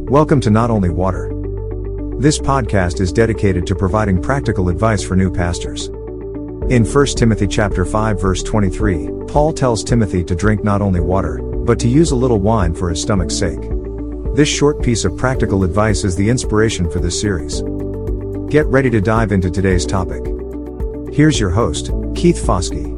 Welcome to Not Only Water. This podcast is dedicated to providing practical advice for new pastors. In 1 Timothy chapter 5 verse 23, Paul tells Timothy to drink not only water, but to use a little wine for his stomach's sake. This short piece of practical advice is the inspiration for this series. Get ready to dive into today's topic. Here's your host, Keith Foskey.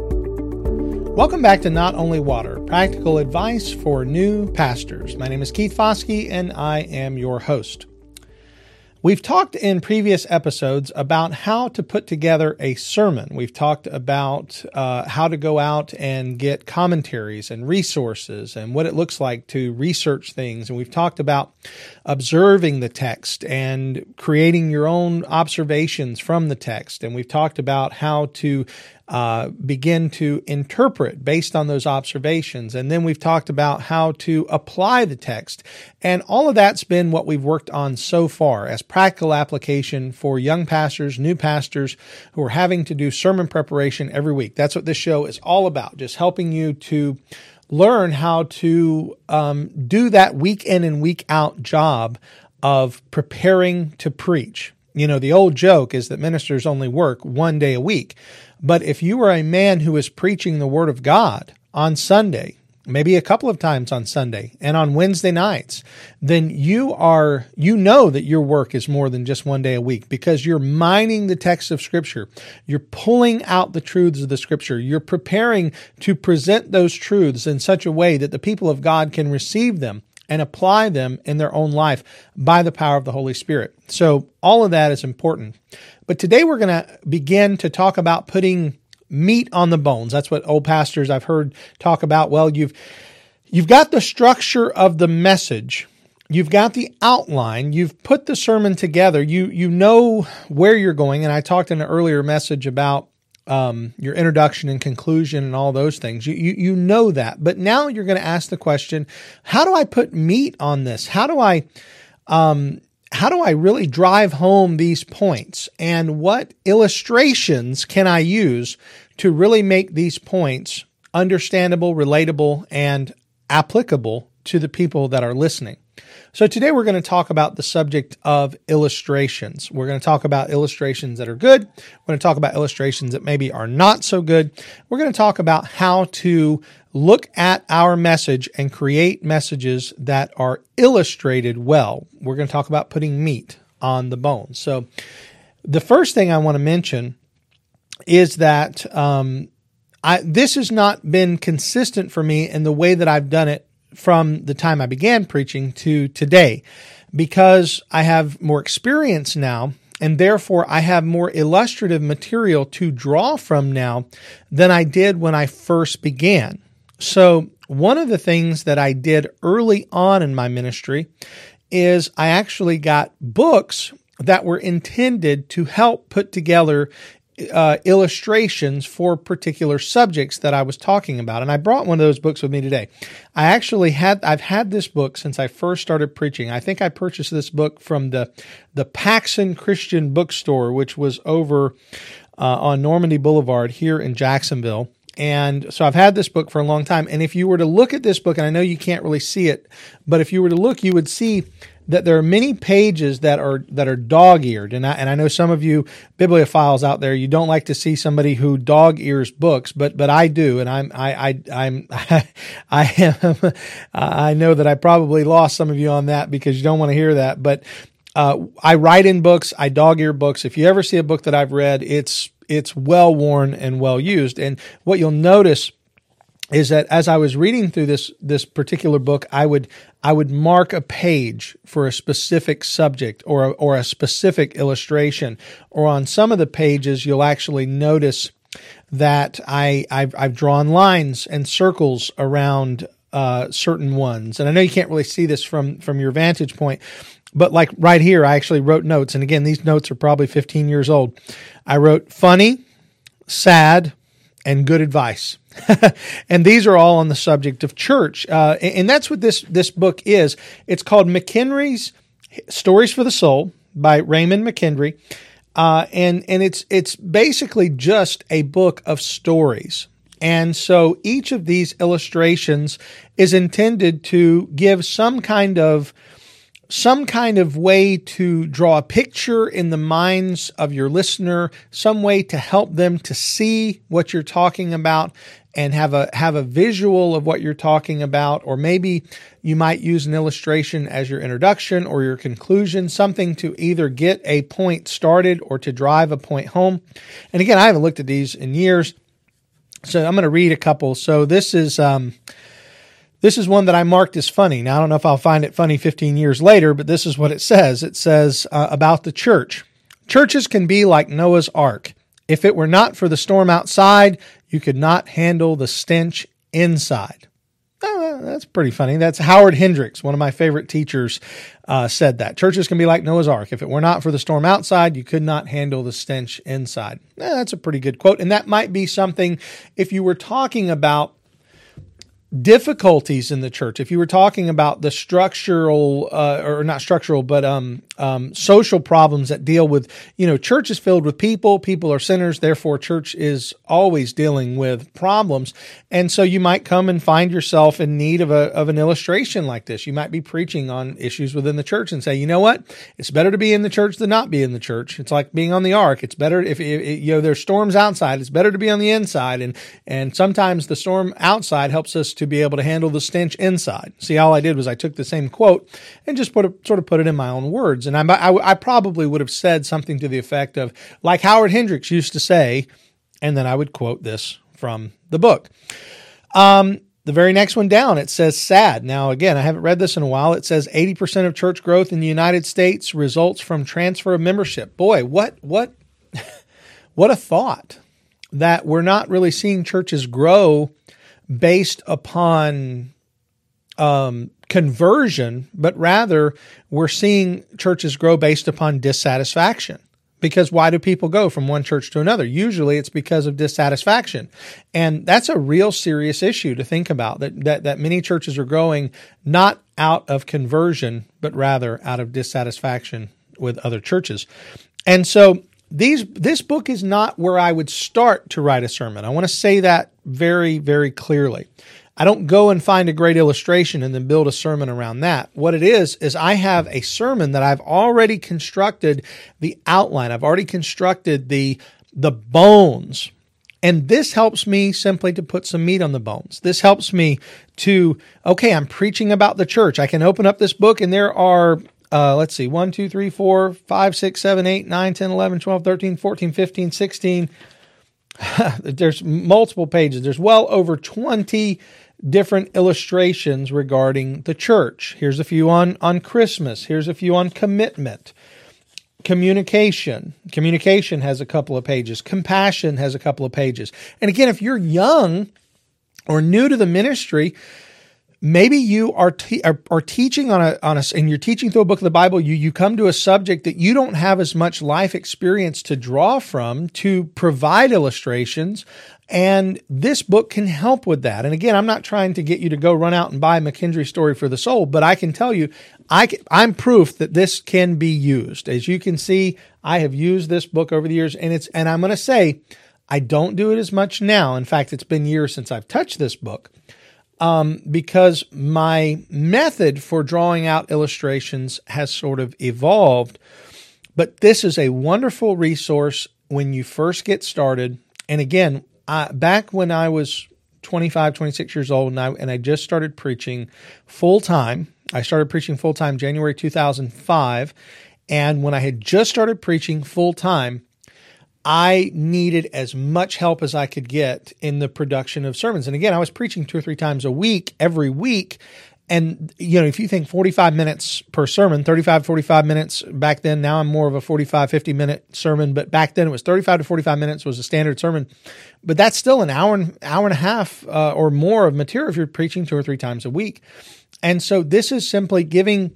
Welcome back to Not Only Water, practical advice for new pastors. My name is Keith Foskey, and I am your host. We've talked in previous episodes about how to put together a sermon. We've talked about how to go out and get commentaries and resources and what it looks like to research things. And we've talked about observing the text and creating your own observations from the text. And we've talked about how to begin to interpret based on those observations. And then we've talked about how to apply the text. And all of that's been what we've worked on so far as practical application for young pastors, new pastors who are having to do sermon preparation every week. That's what this show is all about, just helping you to learn how to do that week in and week out job of preparing to preach. You know, the old joke is that ministers only work one day a week. But if you are a man who is preaching the Word of God on Sunday, maybe a couple of times on Sunday and on Wednesday nights, then you know that your work is more than just one day a week because you're mining the text of Scripture. You're pulling out the truths of the Scripture. You're preparing to present those truths in such a way that the people of God can receive them and apply them in their own life by the power of the Holy Spirit. So all of that is important. But today we're going to begin to talk about putting meat on the bones. That's what old pastors I've heard talk about. Well, you've got the structure of the message. You've got the outline. You've put the sermon together. You know where you're going. And I talked in an earlier message about your introduction and conclusion and all those things. You know that. But now you're going to ask the question, how do I put meat on this? How do I really drive home these points? And what illustrations can I use to really make these points understandable, relatable, and applicable to the people that are listening? So today we're going to talk about the subject of illustrations. We're going to talk about illustrations that are good. We're going to talk about illustrations that maybe are not so good. We're going to talk about how to look at our message and create messages that are illustrated well. We're going to talk about putting meat on the bones. So the first thing I want to mention is that this has not been consistent for me in the way that I've done it from the time I began preaching to today, because I have more experience now, and therefore I have more illustrative material to draw from now than I did when I first began. So one of the things that I did early on in my ministry is I actually got books that were intended to help put together illustrations for particular subjects that I was talking about. And I brought one of those books with me today. I've had this book since I first started preaching. I think I purchased this book from the Paxson Christian Bookstore, which was over on Normandy Boulevard here in Jacksonville. And so I've had this book for a long time. And if you were to look at this book, and I know you can't really see it, but if you were to look, you would see that there are many pages that are dog-eared, and I know some of you bibliophiles out there, you don't like to see somebody who dog-ears books, but I do, and I know that I probably lost some of you on that because you don't want to hear that. But I write in books, I dog-ear books. If you ever see a book that I've read, it's well worn and well used, and what you'll notice is that as I was reading through this particular book, I would mark a page for a specific subject or a specific illustration. Or on some of the pages, you'll actually notice that I've drawn lines and circles around certain ones. And I know you can't really see this from your vantage point, but like right here, I actually wrote notes. And again, these notes are probably 15 years old. I wrote funny, sad, and good advice. And these are all on the subject of church. And that's what this book is. It's called McHenry's Stories for the Soul by Raymond McHenry. And it's basically just a book of stories. And so each of these illustrations is intended to give some kind of some kind of way to draw a picture in the minds of your listener, some way to help them to see what you're talking about and have a visual of what you're talking about. Or maybe you might use an illustration as your introduction or your conclusion, something to either get a point started or to drive a point home. And again, I haven't looked at these in years, so I'm going to read a couple. So this is one that I marked as funny. Now, I don't know if I'll find it funny 15 years later, but this is what it says. It says about the church. Churches can be like Noah's Ark. If it were not for the storm outside, you could not handle the stench inside. Oh, that's pretty funny. That's Howard Hendricks, one of my favorite teachers, said that. Churches can be like Noah's Ark. If it were not for the storm outside, you could not handle the stench inside. That's a pretty good quote. And that might be something if you were talking about difficulties in the church. If you were talking about the structural, or not structural, but social problems that deal with, church is filled with people. People are sinners. Therefore, church is always dealing with problems. And so you might come and find yourself in need of an illustration like this. You might be preaching on issues within the church and say, you know what? It's better to be in the church than not be in the church. It's like being on the ark. It's better if there's storms outside. It's better to be on the inside. And sometimes the storm outside helps us to be able to handle the stench inside. See, all I did was I took the same quote and just put it in my own words. And I probably would have said something to the effect of, like Howard Hendricks used to say, and then I would quote this from the book. The very next one down, it says sad. Now, again, I haven't read this in a while. It says 80% of church growth in the United States results from transfer of membership. Boy, what a thought that we're not really seeing churches grow based upon conversion, but rather we're seeing churches grow based upon dissatisfaction. Because why do people go from one church to another? Usually it's because of dissatisfaction. And that's a real serious issue to think about, that many churches are growing not out of conversion, but rather out of dissatisfaction with other churches. And so this book is not where I would start to write a sermon. I want to say that very, very clearly. I don't go and find a great illustration and then build a sermon around that. What it is I have a sermon that I've already constructed the outline. I've already constructed the bones. And this helps me simply to put some meat on the bones. This helps me to, I'm preaching about the church. I can open up this book and there are 1, 2, 3, 4, 5, 6, 7, 8, 9, 10, 11, 12, 13, 14, 15, 16. There's multiple pages. There's well over 20 different illustrations regarding the church. Here's a few on Christmas. Here's a few on commitment. Communication. Communication has a couple of pages. Compassion has a couple of pages. And again, if you're young or new to the ministry, maybe you are teaching and you're teaching through a book of the Bible, you come to a subject that you don't have as much life experience to draw from to provide illustrations, and this book can help with that. And again, I'm not trying to get you to go run out and buy McKendree Story for the Soul, but I can tell you, I'm proof that this can be used. As you can see, I have used this book over the years, and I'm going to say, I don't do it as much now. In fact, it's been years since I've touched this book. Because my method for drawing out illustrations has sort of evolved. But this is a wonderful resource when you first get started. And again, back when I was 25, 26 years old and I just started preaching full-time, I started preaching full-time January 2005. And when I had just started preaching full-time, I needed as much help as I could get in the production of sermons. And again, I was preaching 2 or 3 times a week, every week. And, if you think 45 minutes per sermon, 35, 45 minutes back then, now I'm more of a 45, 50-minute sermon. But back then it was 35 to 45 minutes was a standard sermon. But that's still an hour and a half or more of material if you're preaching 2 or 3 times a week. And so this is simply giving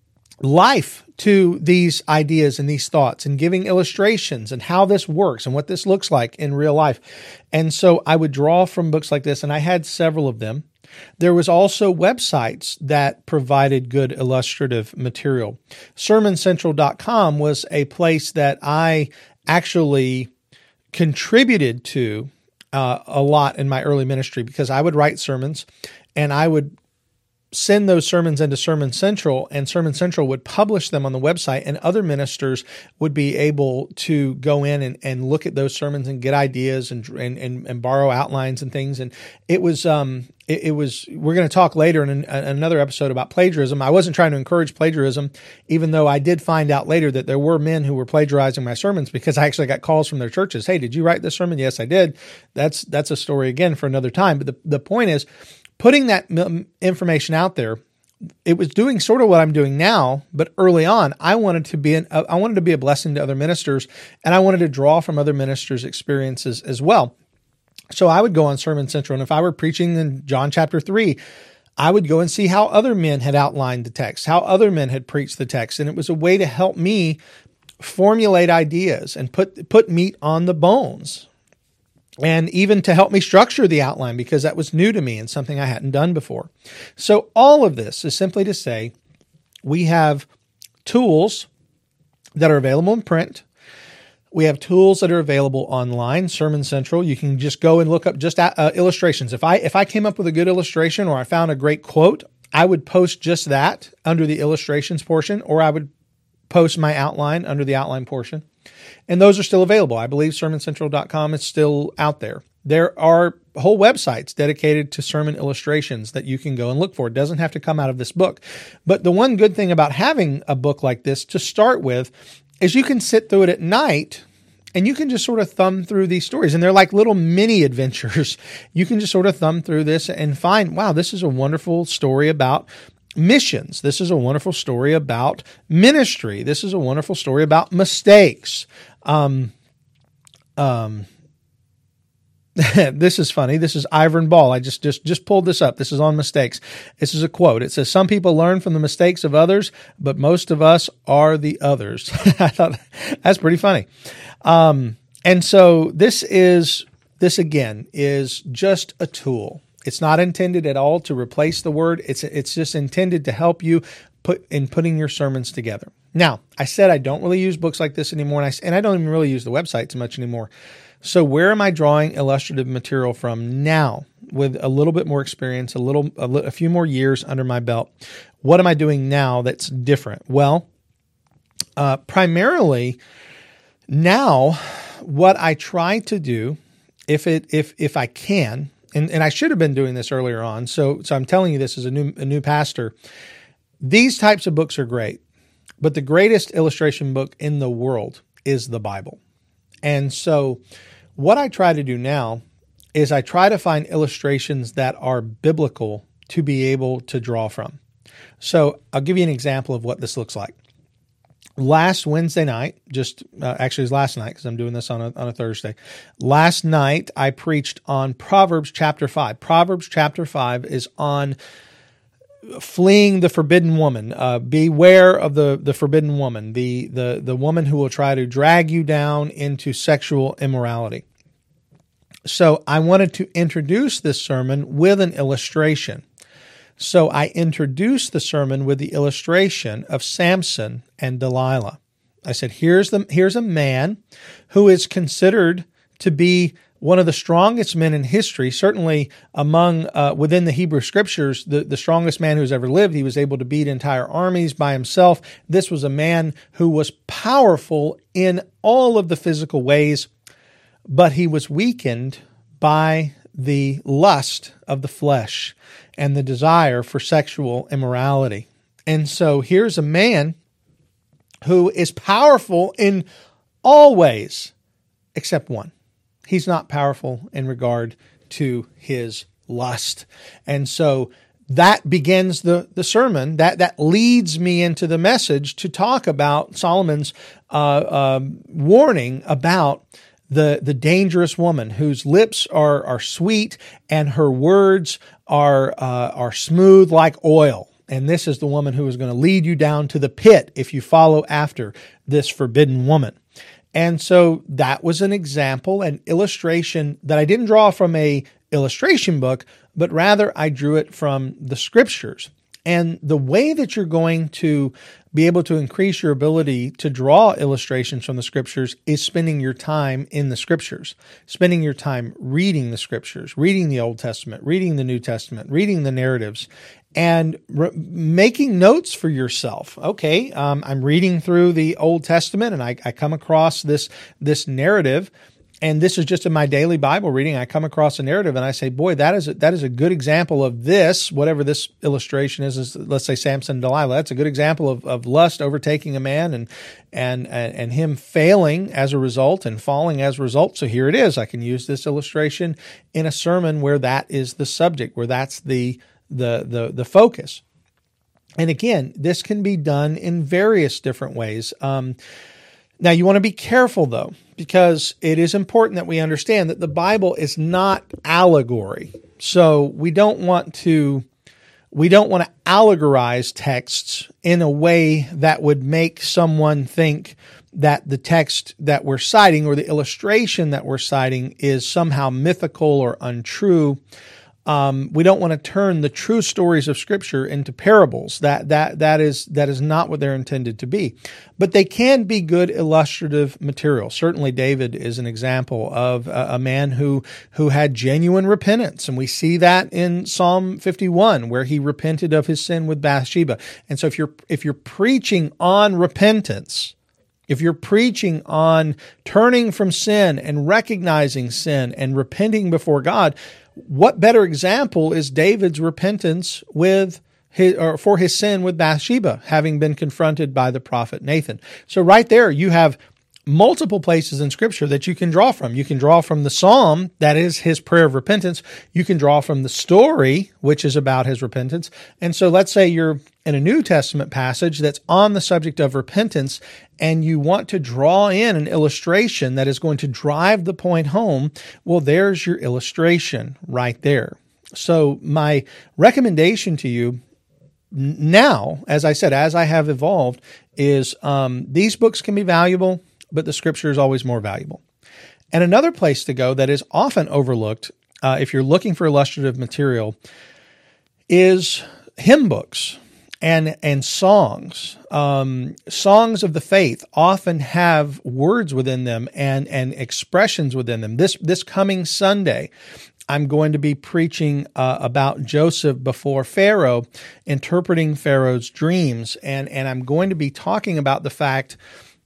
life to these ideas and these thoughts and giving illustrations and how this works and what this looks like in real life. And so I would draw from books like this, and I had several of them. There was also websites that provided good illustrative material. SermonCentral.com was a place that I actually contributed to a lot in my early ministry, because I would write sermons and I would send those sermons into Sermon Central, and Sermon Central would publish them on the website, and other ministers would be able to go in and look at those sermons and get ideas and borrow outlines and things. And it was we're going to talk later in another episode about plagiarism. I wasn't trying to encourage plagiarism, even though I did find out later that there were men who were plagiarizing my sermons, because I actually got calls from their churches. Hey, did you write this sermon? Yes, I did. That's a story again for another time. But the point is, putting that information out there, it was doing sort of what I'm doing now, but early on, I wanted to be a blessing to other ministers, and I wanted to draw from other ministers' experiences as well. So I would go on Sermon Central, and if I were preaching in John chapter 3, I would go and see how other men had outlined the text, how other men had preached the text, and it was a way to help me formulate ideas and put meat on the bones, and even to help me structure the outline, because that was new to me and something I hadn't done before. So all of this is simply to say we have tools that are available in print. We have tools that are available online. Sermon Central, you can just go and look up just illustrations. If I came up with a good illustration or I found a great quote, I would post just that under the illustrations portion, or I would post my outline under the outline portion. And those are still available. I believe sermoncentral.com is still out there. There are whole websites dedicated to sermon illustrations that you can go and look for. It doesn't have to come out of this book. But the one good thing about having a book like this to start with is you can sit through it at night and you can just sort of thumb through these stories. And they're like little mini adventures. You can just sort of thumb through this and find, wow, this is a wonderful story about missions. This is a wonderful story about ministry. This is a wonderful story about mistakes. This is funny. This is Ivan Ball. I just pulled this up. This is on mistakes. This is a quote. It says, "Some people learn from the mistakes of others, but most of us are the others." I thought that's pretty funny. And so this again is just a tool. It's not intended at all to replace the word. It's just intended to help you putting your sermons together. Now, I said I don't really use books like this anymore, and I don't even really use the website so much anymore. So where am I drawing illustrative material from now with a little bit more experience, a few more years under my belt? What am I doing now that's different? Well, primarily now what I try to do, if I can, and I should have been doing this earlier on. So I'm telling you this as a new pastor. These types of books are great, but the greatest illustration book in the world is the Bible. And so what I try to do now is I try to find illustrations that are biblical to be able to draw from. So I'll give you an example of what this looks like. Last Wednesday night, actually it was last night because I'm doing this on a Thursday. Last night I preached on Proverbs chapter 5. Proverbs chapter 5 is on fleeing the forbidden woman. Beware of the forbidden woman, the woman who will try to drag you down into sexual immorality. So I wanted to introduce this sermon with an illustration. So I introduced the sermon with the illustration of Samson and Delilah. I said, here's a man who is considered to be one of the strongest men in history, certainly among within the Hebrew Scriptures, the strongest man who's ever lived. He was able to beat entire armies by himself. This was a man who was powerful in all of the physical ways, but he was weakened by the lust of the flesh and the desire for sexual immorality. And so here's a man who is powerful in all ways except one. He's not powerful in regard to his lust. And so that begins the sermon. That leads me into the message to talk about Solomon's warning about the dangerous woman whose lips are sweet and her words are smooth like oil. And this is the woman who is going to lead you down to the pit if you follow after this forbidden woman. And so that was an example, an illustration that I didn't draw from a illustration book, but rather I drew it from the Scriptures. And the way that you're going to be able to increase your ability to draw illustrations from the Scriptures is spending your time in the Scriptures, spending your time reading the Scriptures, reading the Old Testament, reading the New Testament, reading the narratives, and making notes for yourself. Okay, I'm reading through the Old Testament, and I come across this narrative. And this is just in my daily Bible reading. I come across a narrative and I say, boy, that is a good example of this, whatever this illustration is, let's say Samson and Delilah. That's a good example of lust overtaking a man and him failing as a result and falling as a result. So here it is. I can use this illustration in a sermon where that is the subject, where that's the focus. And again, this can be done in various different ways. Now, you want to be careful, though, because it is important that we understand that the Bible is not allegory. So we don't want to allegorize texts in a way that would make someone think that the text that we're citing or the illustration that we're citing is somehow mythical or untrue. We don't want to turn the true stories of Scripture into parables. That is not what they're intended to be. But they can be good illustrative material. Certainly David is an example of a man who had genuine repentance. And we see that in Psalm 51, where he repented of his sin with Bathsheba. And so if you're preaching on repentance, if you're preaching on turning from sin and recognizing sin and repenting before God, what better example is David's repentance for his sin with Bathsheba, having been confronted by the prophet Nathan? So right there, you have multiple places in Scripture that you can draw from. You can draw from the Psalm, that is his prayer of repentance. You can draw from the story, which is about his repentance. And so let's say you're in a New Testament passage that's on the subject of repentance, and you want to draw in an illustration that is going to drive the point home. Well, there's your illustration right there. So my recommendation to you now, as I said, as I have evolved, is these books can be valuable, but the Scripture is always more valuable. And another place to go that is often overlooked, if you're looking for illustrative material, is hymn books and songs. Songs of the faith often have words within them and expressions within them. This coming Sunday, I'm going to be preaching about Joseph before Pharaoh, interpreting Pharaoh's dreams, and I'm going to be talking about the fact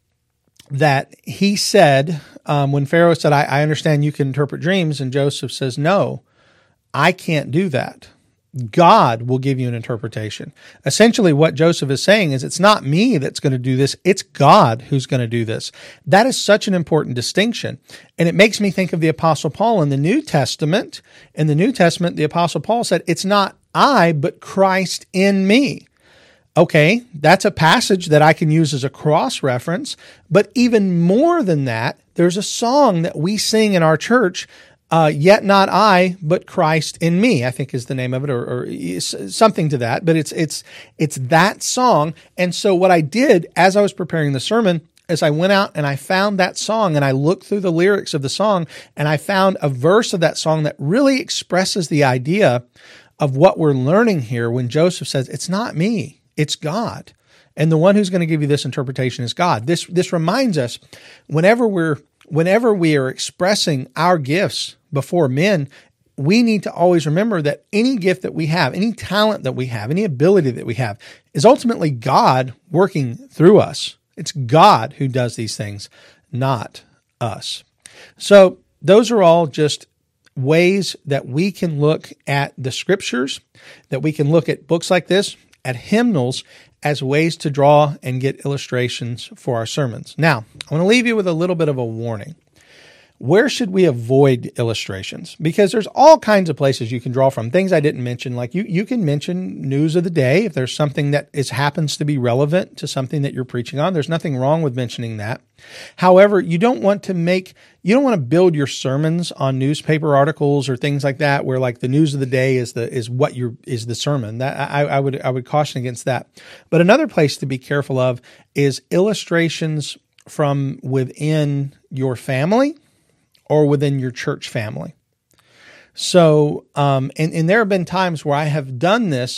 that he said, when Pharaoh said, I understand you can interpret dreams, and Joseph says, no, I can't do that. God will give you an interpretation. Essentially, what Joseph is saying is, it's not me that's going to do this, it's God who's going to do this. That is such an important distinction. And it makes me think of the Apostle Paul in the New Testament. In the New Testament, the Apostle Paul said, it's not I, but Christ in me. Okay, that's a passage that I can use as a cross-reference, but even more than that, there's a song that we sing in our church, Yet Not I, but Christ in Me, I think is the name of it, or something to that, but it's that song. And so what I did as I was preparing the sermon is I went out and I found that song, and I looked through the lyrics of the song, and I found a verse of that song that really expresses the idea of what we're learning here when Joseph says, it's not me. It's God. And the one who's going to give you this interpretation is God. This reminds us, whenever we are expressing our gifts before men, we need to always remember that any gift that we have, any talent that we have, any ability that we have is ultimately God working through us. It's God who does these things, not us. So those are all just ways that we can look at the Scriptures, that we can look at books like this, at hymnals, as ways to draw and get illustrations for our sermons. Now, I want to leave you with a little bit of a warning. Where should we avoid illustrations? Because there's all kinds of places you can draw from. Things I didn't mention, like you can mention news of the day. If there's something that happens to be relevant to something that you're preaching on, there's nothing wrong with mentioning that. However, you don't want to build your sermons on newspaper articles or things like that, where like the news of the day is the sermon. That I would caution against that. But another place to be careful of is illustrations from within your family or within your church family. So, and there have been times where I have done this,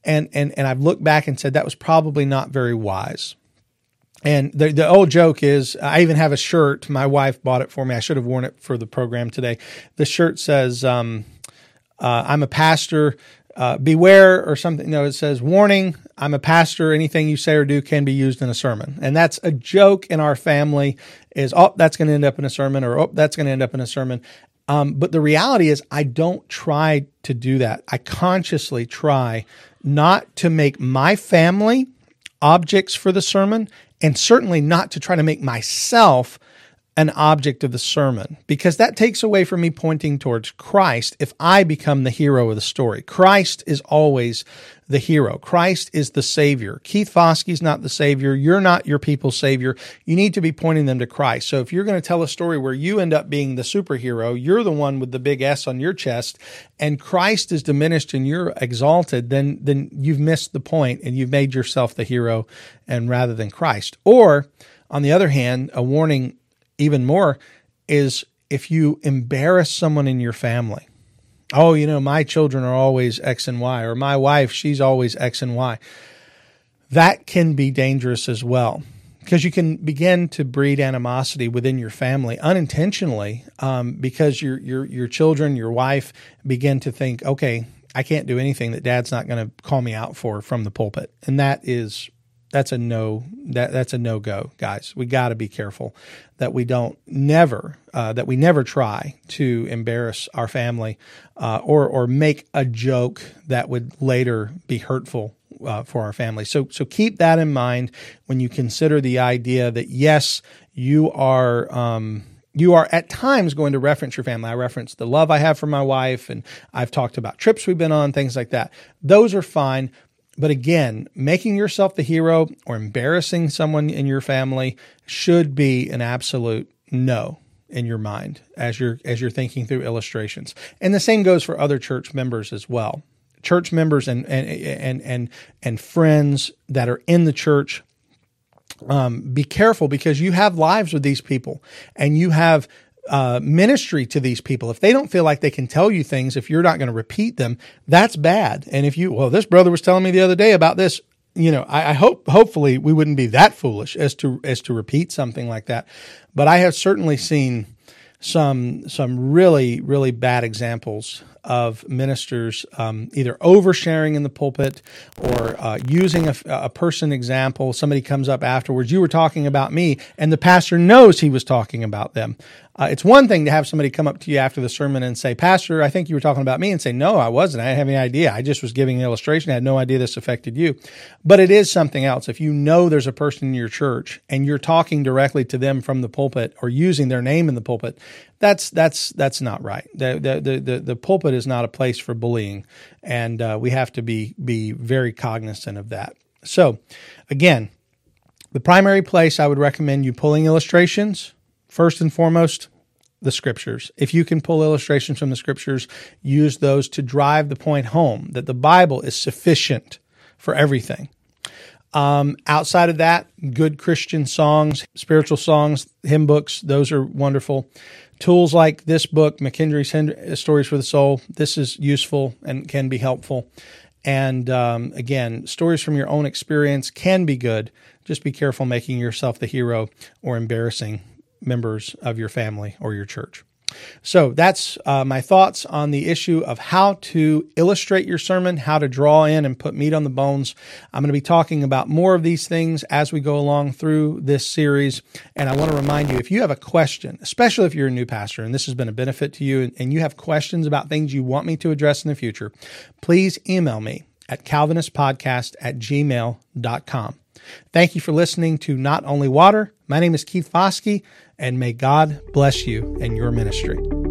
And I've looked back and said that was probably not very wise. And the old joke is, I even have a shirt. My wife bought it for me. I should have worn it for the program today. The shirt says, I'm a pastor, beware, or something. No, it says, warning, I'm a pastor. Anything you say or do can be used in a sermon. And that's a joke in our family is, oh, that's going to end up in a sermon, or, oh, that's going to end up in a sermon. But the reality is I don't try to do that. I consciously try not to make my family objects for the sermon, and certainly not to try to make myself an object of the sermon, because that takes away from me pointing towards Christ if I become the hero of the story. Christ is always the hero. Christ is the Savior. Keith Foskey's not the Savior. You're not your people's Savior. You need to be pointing them to Christ. So if you're going to tell a story where you end up being the superhero, you're the one with the big S on your chest, and Christ is diminished and you're exalted, then you've missed the point and you've made yourself the hero and rather than Christ. Or, on the other hand, a warning even more is if you embarrass someone in your family. Oh, my children are always X and Y, or my wife, she's always X and Y. That can be dangerous as well, because you can begin to breed animosity within your family unintentionally, because your children, your wife begin to think, okay, I can't do anything that Dad's not going to call me out for from the pulpit. And that's a no-go, guys. We got to be careful that we never try to embarrass our family or make a joke that would later be hurtful for our family. So keep that in mind when you consider the idea that, yes, you are at times going to reference your family. I reference the love I have for my wife, and I've talked about trips we've been on, things like that. Those are fine. But again, making yourself the hero or embarrassing someone in your family should be an absolute no in your mind as you're thinking through illustrations. And the same goes for other church members as well. Church members and friends that are in the church, be careful, because you have lives with these people and you have ministry to these people. If they don't feel like they can tell you things, if you're not going to repeat them, that's bad. And if this brother was telling me the other day about this, I hopefully we wouldn't be that foolish as to repeat something like that. But I have certainly seen some really, really bad examples of ministers either oversharing in the pulpit or using a person example. Somebody comes up afterwards, you were talking about me, and the pastor knows he was talking about them. It's one thing to have somebody come up to you after the sermon and say, Pastor, I think you were talking about me, and say, no, I wasn't. I didn't have any idea. I just was giving an illustration. I had no idea this affected you. But it is something else. If you know there's a person in your church and you're talking directly to them from the pulpit or using their name in the pulpit, that's not right. The pulpit is not a place for bullying, and we have to be very cognizant of that. So, again, the primary place I would recommend you pulling illustrations, first and foremost, the Scriptures. If you can pull illustrations from the Scriptures, use those to drive the point home that the Bible is sufficient for everything. Outside of that, good Christian songs, spiritual songs, hymn books, those are wonderful. Tools like this book, McKendry's Stories for the Soul, this is useful and can be helpful. And again, stories from your own experience can be good. Just be careful making yourself the hero or embarrassing members of your family or your church. So that's my thoughts on the issue of how to illustrate your sermon, how to draw in and put meat on the bones. I'm going to be talking about more of these things as we go along through this series. And I want to remind you, if you have a question, especially if you're a new pastor and this has been a benefit to you and you have questions about things you want me to address in the future, please email me at calvinistpodcast@gmail.com. Thank you for listening to Not Only Water. My name is Keith Foskey, and may God bless you and your ministry.